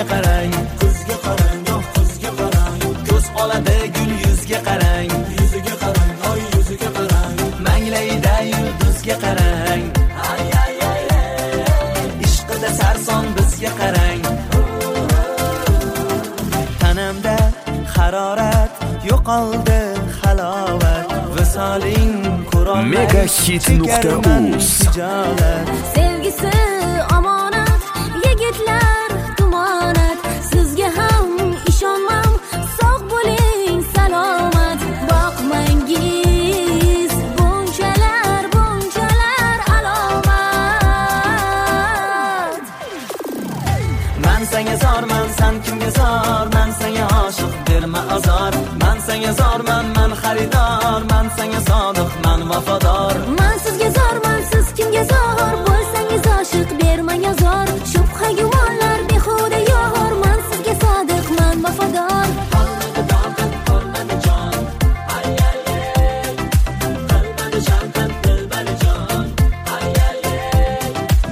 qizga qarang, Kuzga qarang, oh kuzga qarang, ko'z oladi gul yuzga qarang, yuziga qarang, oy yuziga qarang, manglayida yulduzga qarang, ay ay ay ishqida sarson bizga qarang. Tanamda harorat yo'qoldi, halovat visoling qurolmay Megahit.uz. Sevgisi omonat, yigitlar tumonat. Sizga ham ishonmam, sog' bo'ling salomat. Boqmangiz bunchalar alomat. Man senga zorman, san kimga zor? Man senga oshiq, berma azor. Man senga zorman, man xaridor. Man senga sodiq, man vafodor. Man sizga zorman, siz kimga zor? Bo'lsangiz oshiq, bermang azor. Shubha gumonlar behuda yor. Man sizga sodiq, man vafodor. Qolmadi toqat, qolmadi jon. Ay ay ay. Qolmadi shavqat, dilbari jon. Ay ay ay.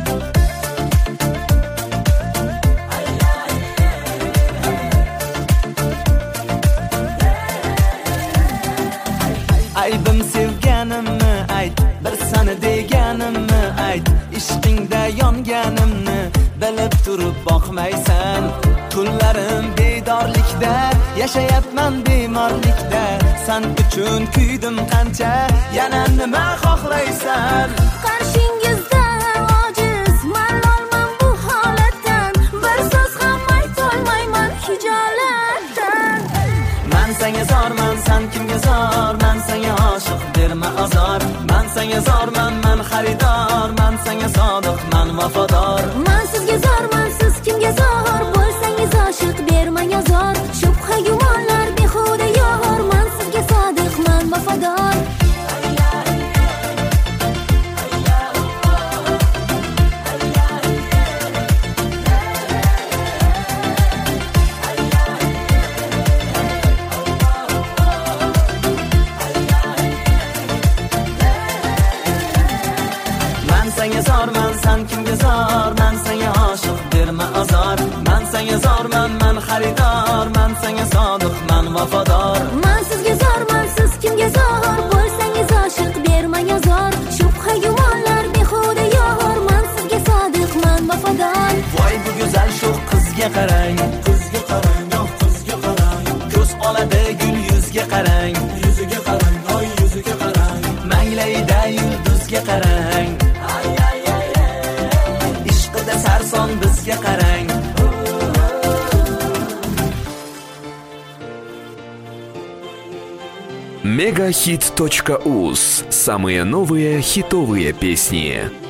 Aybim sevganimni ayt, bir sani deganimni ayt. Ishqingda yonganimni bilib turib boqmaysan. Kunlarim bedorlikda, yashayapman bemorlikda. Sen uchun kuydim qancha, yana nima xohlaysan? Qarshingizda ojiz, malolman bu holatdan. Bir so'z ham aytolmayman hijolatdan. Man senga zorman, san kimga zor? Man senga oshiq, berma azor. Man senga zorman, man xaridor. Man senga sodiq, man vafodor. Man sizga zorman, siz kimga zor? Bo'lsangiz oshiq, bermang azor. Shubha gumonlar behuda yor. Man sizga sodiq, man vafodor. Man senga zorman, san kimga zor? Man senga oshiq, berma azor. Man senga zorman, man xaridor. Man senga sodiq, man vafodor. Man sizga zorman, siz kimga zor? Bo'lsangiz oshiq, bermang azor. Shubha gumonlar behuda yor. Man sizga sodiq, man vafodor. Voy bu go'zal shu qizga qarang, kuzga qarang, oh kuzga qarang, ko'z oladi gul yuzga qarang, yuziga qarang, oy yuziga qarang, manglayida yulduzga qarang. Ay ay ay ay. Ishqida sarson bizga qarang. Megahit.uz. Самые новые хитовые песни.